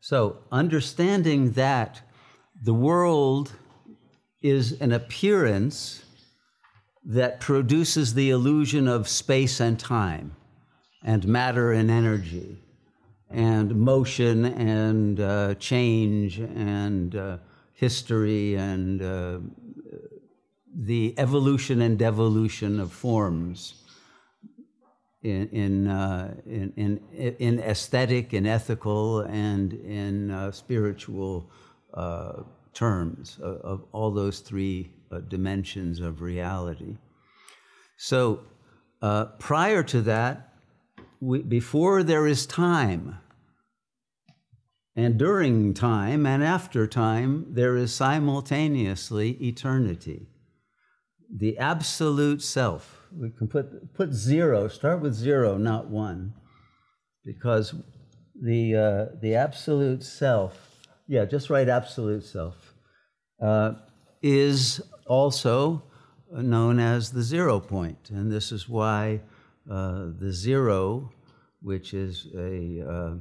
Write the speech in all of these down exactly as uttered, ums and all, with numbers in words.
So understanding that the world is an appearance that produces the illusion of space and time, and matter and energy, and motion and uh, change and uh, history and uh, the evolution and devolution of forms in in, uh, in in in aesthetic and ethical and in uh, spiritual uh, terms of, of all those three uh, dimensions of reality. So uh, prior to that, we, before there is time, and during time and after time, there is simultaneously eternity. The absolute self. We can put put zero. Start with zero, not one, because the uh, the absolute self. Yeah, just write absolute self. Uh, is also known as the zero point, and this is why uh, the zero, which is a uh,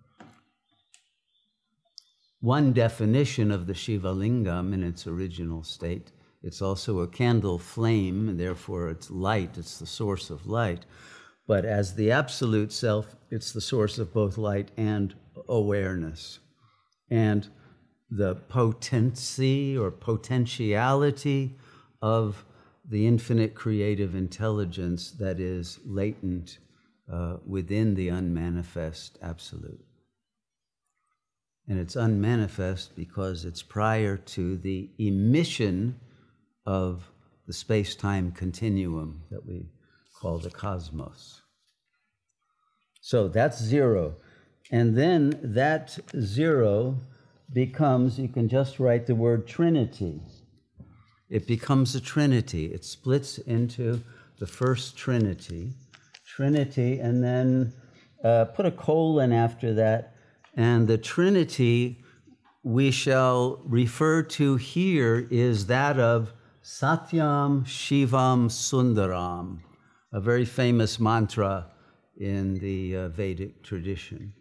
one definition of the Shiva Lingam in its original state. It's also a candle flame, and therefore it's light, it's the source of light. But as the absolute self, it's the source of both light and awareness. And the potency or potentiality of the infinite creative intelligence that is latent uh, within the unmanifest absolute. And it's unmanifest because it's prior to the emission of the space-time continuum that we call the cosmos. So that's zero. And then that zero becomes, you can just write the word Trinity. It becomes a Trinity. It splits into the first Trinity. Trinity, and then uh, put a colon after that. And the Trinity we shall refer to here is that of Satyam Shivam Sundaram, a very famous mantra in the uh, Vedic tradition.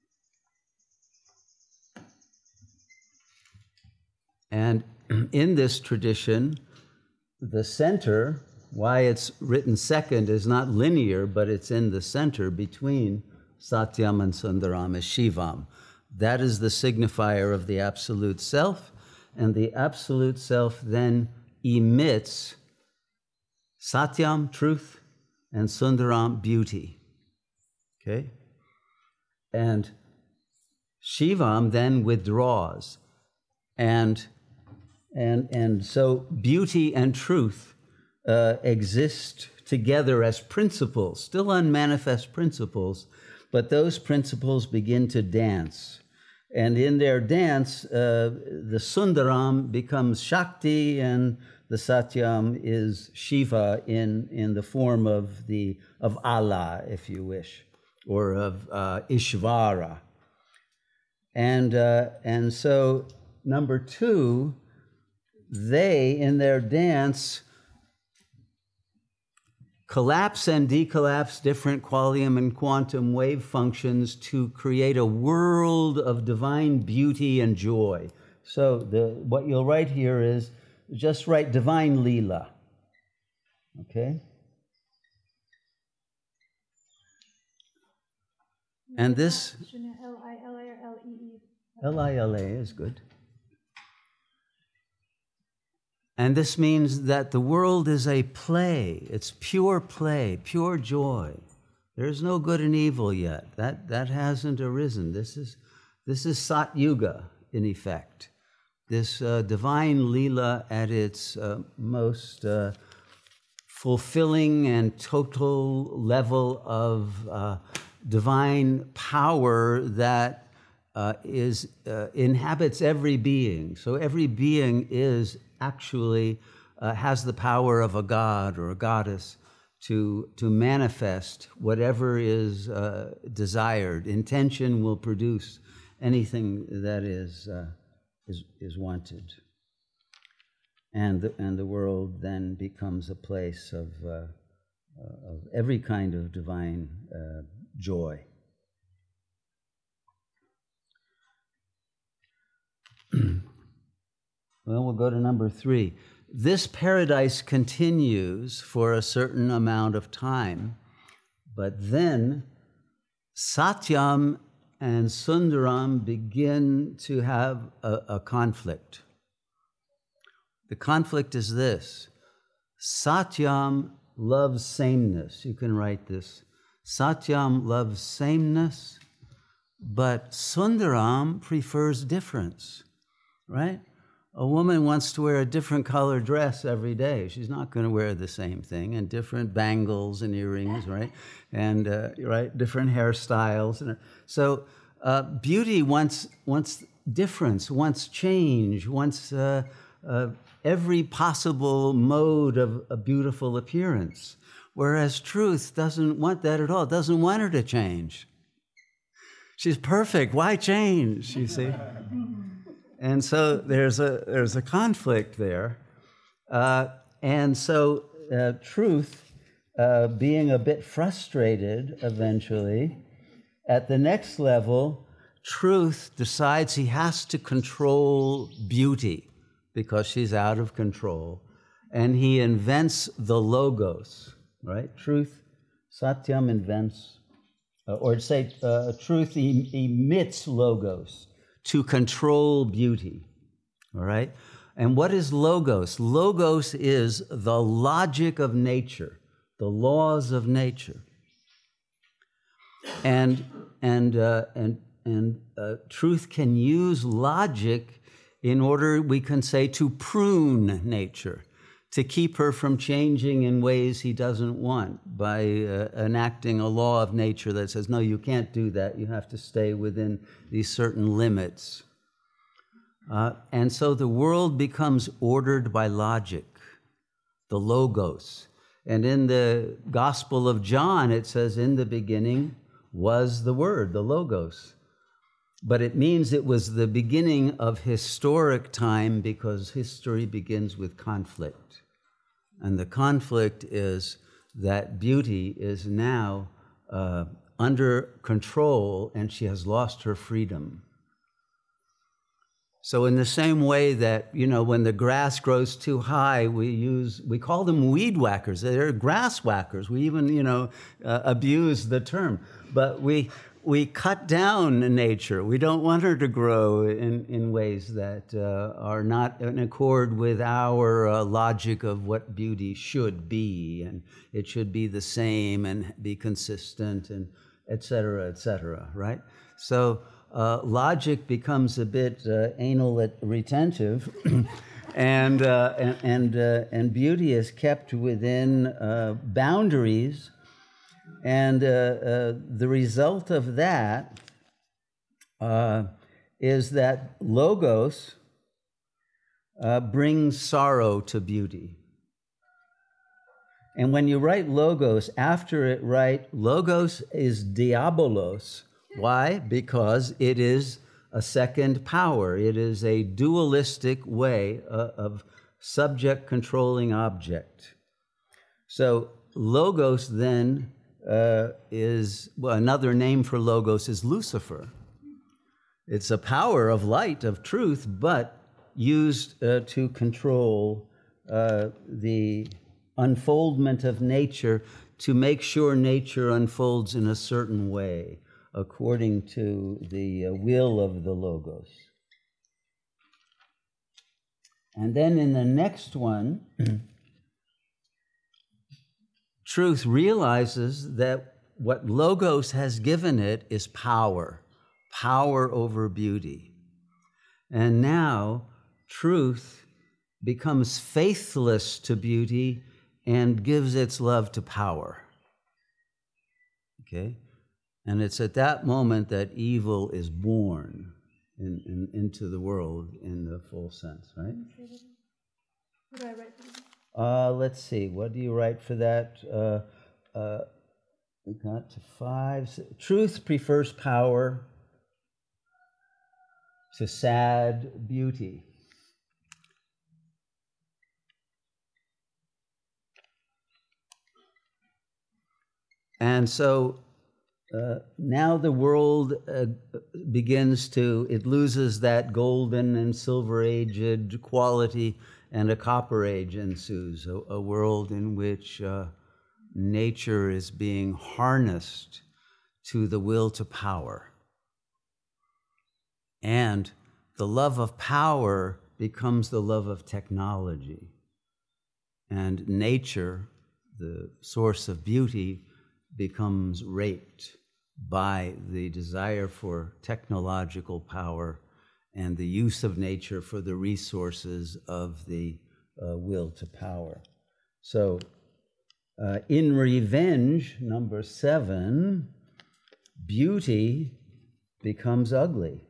And in this tradition, the center, why it's written second, is not linear, but it's in the center between Satyam and Sundaram is Shivam. That is the signifier of the Absolute Self, and the Absolute Self then emits Satyam, truth, and Sundaram, beauty. Okay? And Shivam then withdraws. And, and, and so beauty and truth uh, exist together as principles, still unmanifest principles, but those principles begin to dance. And in their dance, uh, the Sundaram becomes Shakti, and the Satyam is Shiva in, in the form of the of Allah, if you wish, or of uh, Ishvara. And uh, and so number two, they in their dance collapse and decollapse different quantum and quantum wave functions to create a world of divine beauty and joy. So the what you'll write here is just write divine Leela. Okay? And this L I L A or L E E? L I L A is good. And this means that the world is a play. It's pure play, pure joy. There's no good and evil yet. That, that hasn't arisen. This is, this is Sat Yuga, in effect. This uh, divine Leela at its uh, most uh, fulfilling and total level of uh, divine power that uh, is uh, inhabits every being. So every being is actually uh, has the power of a god or a goddess to, to manifest whatever is uh, desired. Intention will produce anything that is, uh, is, is wanted. And the, and the world then becomes a place of, uh, of every kind of divine uh, joy. Well, we'll go to number three. This paradise continues for a certain amount of time, but then Satyam and Sundaram begin to have a, a conflict. The conflict is this. Satyam loves sameness. You can write this. Satyam loves sameness, but Sundaram prefers difference, right? A woman wants to wear a different color dress every day. She's not going to wear the same thing, and different bangles and earrings, right? And uh, right, different hairstyles. And so uh, beauty wants wants difference, wants change, wants uh, uh, every possible mode of a beautiful appearance. Whereas truth doesn't want that at all. Doesn't want her to change. She's perfect. Why change? You see. And so there's a there's a conflict there, uh, and so uh, truth, uh, being a bit frustrated eventually, at the next level, truth decides he has to control beauty because she's out of control, and he invents the logos. Right? Truth, Satyam invents, uh, or say uh, truth em- emits logos to control beauty, all right? And what is logos? Logos is the logic of nature, the laws of nature. And, and, uh, and, and uh, truth can use logic in order, we can say, to prune nature, to keep her from changing in ways he doesn't want by uh, enacting a law of nature that says, no, you can't do that. You have to stay within these certain limits. Uh, and so the world becomes ordered by logic, the logos. And in the Gospel of John, it says, in the beginning was the Word, the logos. But it means it was the beginning of historic time because history begins with conflict. And the conflict is that beauty is now uh, under control and she has lost her freedom. So in the same way that, you know, when the grass grows too high, we use, we call them weed whackers. They're grass whackers. We even, you know, uh, abuse the term. But we we cut down nature. We don't want her to grow in, in ways that uh, are not in accord with our uh, logic of what beauty should be. And it should be the same and be consistent and et cetera, et cetera, right? So uh, logic becomes a bit uh, anal retentive, and, uh, and, and, uh, and beauty is kept within uh, boundaries. And uh, uh, the result of that uh, is that logos uh, brings sorrow to beauty. And when you write logos, after it write, logos is diabolos. Why? Because it is a second power. It is a dualistic way uh, of subject controlling object. So logos then Uh, is, well, another name for logos is Lucifer. It's a power of light, of truth, but used uh, to control uh, the unfoldment of nature to make sure nature unfolds in a certain way according to the uh, will of the logos. And then in the next one, truth realizes that what logos has given it is power, power over beauty. And now truth becomes faithless to beauty and gives its love to power. Okay? And it's at that moment that evil is born in, in, into the world in the full sense, right? What do I write for this? Uh, let's see, what do you write for that? Uh, uh, we got to five. Truth prefers power to sad beauty. And so uh, now the world uh, begins to, it loses that golden and silver-aged quality, and a copper age ensues, a, a world in which uh, nature is being harnessed to the will to power. And the love of power becomes the love of technology. And nature, the source of beauty, becomes raped by the desire for technological power and the use of nature for the resources of the uh, will to power. So, uh, in revenge, number seven, beauty becomes ugly.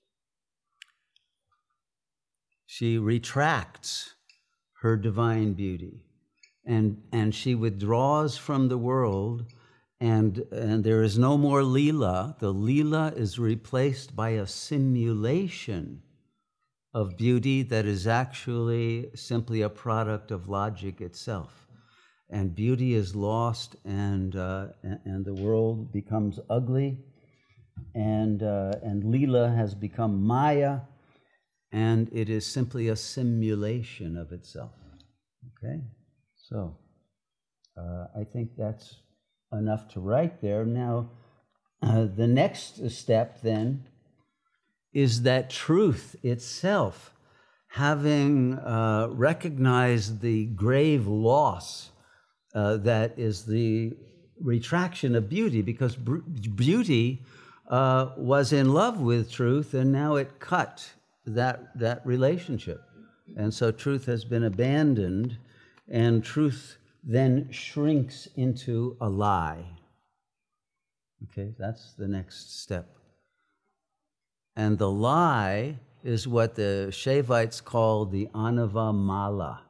She retracts her divine beauty, and, and she withdraws from the world, and, and there is no more Leela. The Leela is replaced by a simulation of beauty that is actually simply a product of logic itself. And beauty is lost, and, uh, and the world becomes ugly, and, uh, and Leela has become Maya, and it is simply a simulation of itself. Okay? So, uh, I think that's enough to write there. Now, uh, the next step then is that truth itself, having uh, recognized the grave loss uh, that is the retraction of beauty, because br- beauty uh, was in love with truth, and now it cut that that relationship. And so truth has been abandoned, and truth then shrinks into a lie. Okay, that's the next step. And the lie is what the Shaivites call the Anava Mala.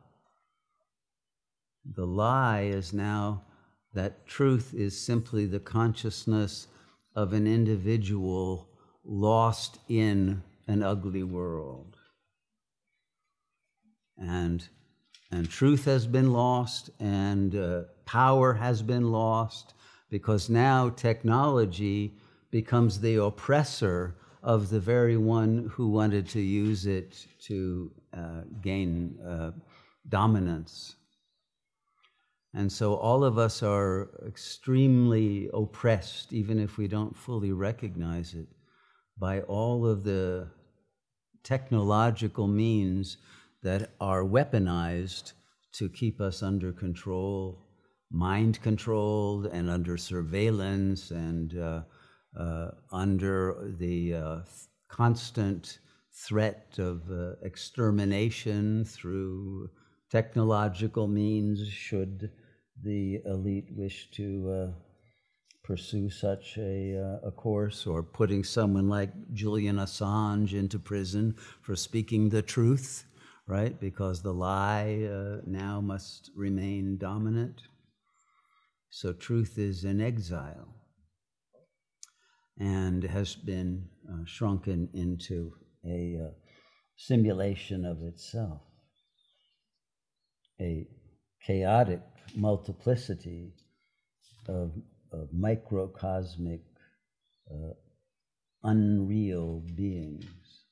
The lie is now that truth is simply the consciousness of an individual lost in an ugly world. And, and truth has been lost, and uh, power has been lost, because now technology becomes the oppressor of the very one who wanted to use it to uh, gain uh, dominance. And so all of us are extremely oppressed, even if we don't fully recognize it, by all of the technological means that are weaponized to keep us under control, mind controlled, and under surveillance, and uh, uh, under the uh, constant threat of uh, extermination through technological means, should the elite wish to uh, pursue such a, uh, a course, or putting someone like Julian Assange into prison for speaking the truth, right? Because the lie uh, now must remain dominant. So truth is in exile and has been uh, shrunken into a uh, simulation of itself, a chaotic multiplicity of, of microcosmic, uh, unreal beings.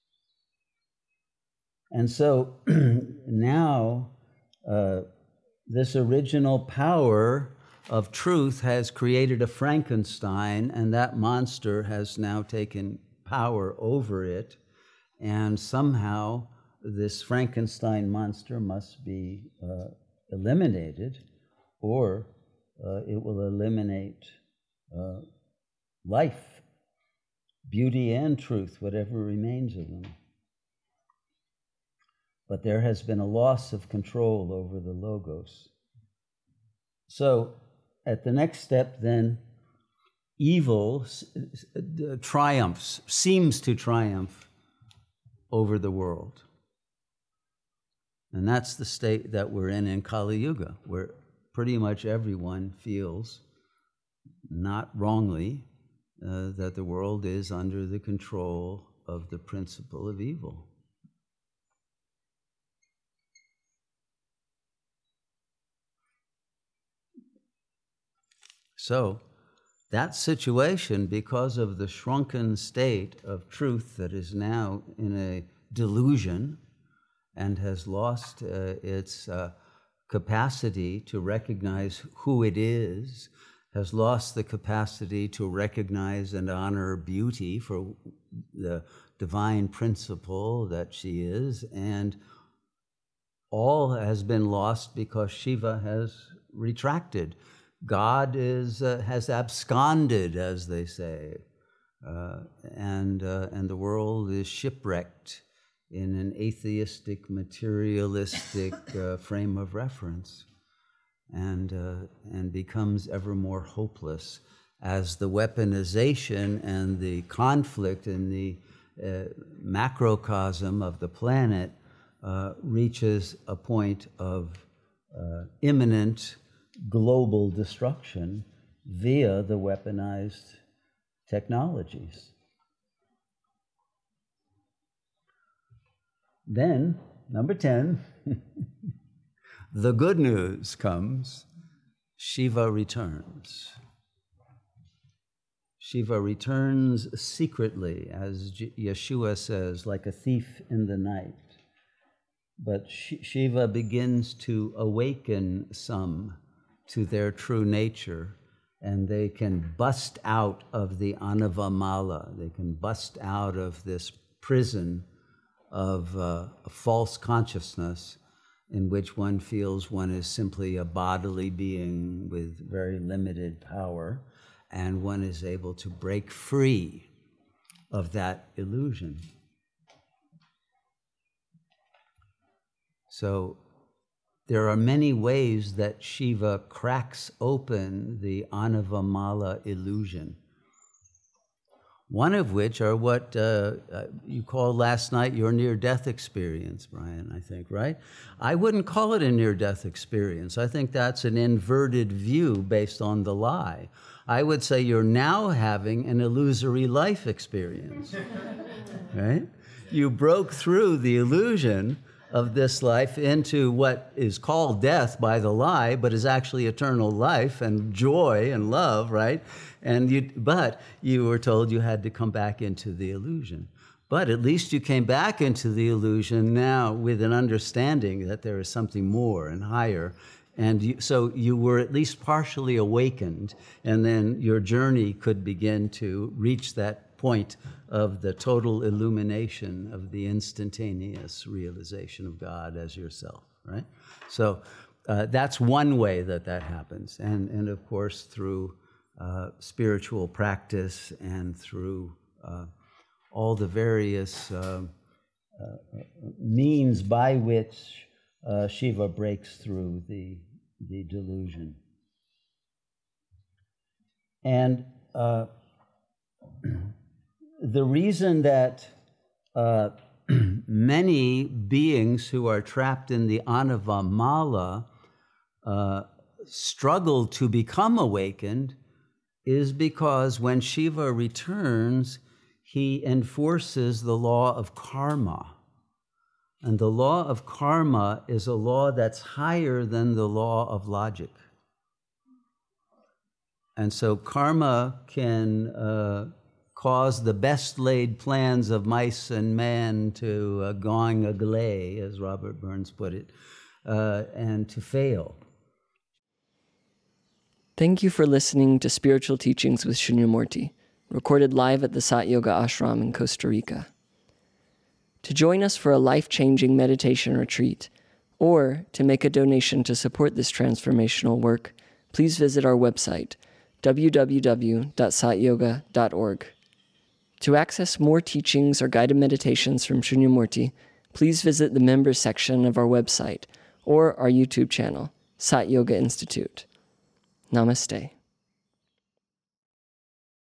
And so now uh, this original power of truth has created a Frankenstein, and that monster has now taken power over it, and somehow this Frankenstein monster must be uh, eliminated, or uh, it will eliminate uh, life, beauty and truth, whatever remains of them. But there has been a loss of control over the Logos. So at the next step then, evil triumphs, seems to triumph over the world. And that's the state that we're in in Kali Yuga, where pretty much everyone feels, not wrongly, uh, that the world is under the control of the principle of evil. So, that situation, because of the shrunken state of truth that is now in a delusion and has lost uh, its uh, capacity to recognize who it is, has lost the capacity to recognize and honor beauty for the divine principle that she is, and all has been lost because Shiva has retracted. God is uh, has absconded, as they say, uh, and uh, and the world is shipwrecked in an atheistic, materialistic uh, frame of reference, and uh, and becomes ever more hopeless as the weaponization and the conflict in the uh, macrocosm of the planet uh, reaches a point of uh, imminent global destruction via the weaponized technologies. Then, number ten, the good news comes. Shiva returns. Shiva returns secretly, as Yeshua says, like a thief in the night. But Shiva begins to awaken some to their true nature, and they can bust out of the anavamala. They can bust out of this prison of uh, a false consciousness in which one feels one is simply a bodily being with very limited power, and one is able to break free of that illusion. So there are many ways that Shiva cracks open the anavamala illusion. One of which are what uh, you called last night your near-death experience, Brian, I think, right? I wouldn't call it a near-death experience. I think that's an inverted view based on the lie. I would say you're now having an illusory life experience, right? You broke through the illusion of this life into what is called death by the lie, but is actually eternal life and joy and love, right? And you, but you were told you had to come back into the illusion. But at least you came back into the illusion now with an understanding that there is something more and higher. And you, so you were at least partially awakened, and then your journey could begin to reach that point of the total illumination of the instantaneous realization of God as yourself, right? So uh, that's one way that that happens. And, and of course, through uh, spiritual practice and through uh, all the various uh, uh, means by which uh, Shiva breaks through the, the delusion. And uh, the reason that uh, many beings who are trapped in the anavamala uh, struggle to become awakened is because when Shiva returns, he enforces the law of karma. And the law of karma is a law that's higher than the law of logic. And so karma can uh, cause the best laid plans of mice and man to uh, going agley, as Robert Burns put it, uh, and to fail. Thank you for listening to Spiritual Teachings with Shunyamurti, recorded live at the Sat Yoga Ashram in Costa Rica. To join us for a life-changing meditation retreat, or to make a donation to support this transformational work, please visit our website, w w w dot sat yoga dot org. To access more teachings or guided meditations from Shunyamurti, please visit the members section of our website or our YouTube channel, Sat Yoga Institute. Namaste.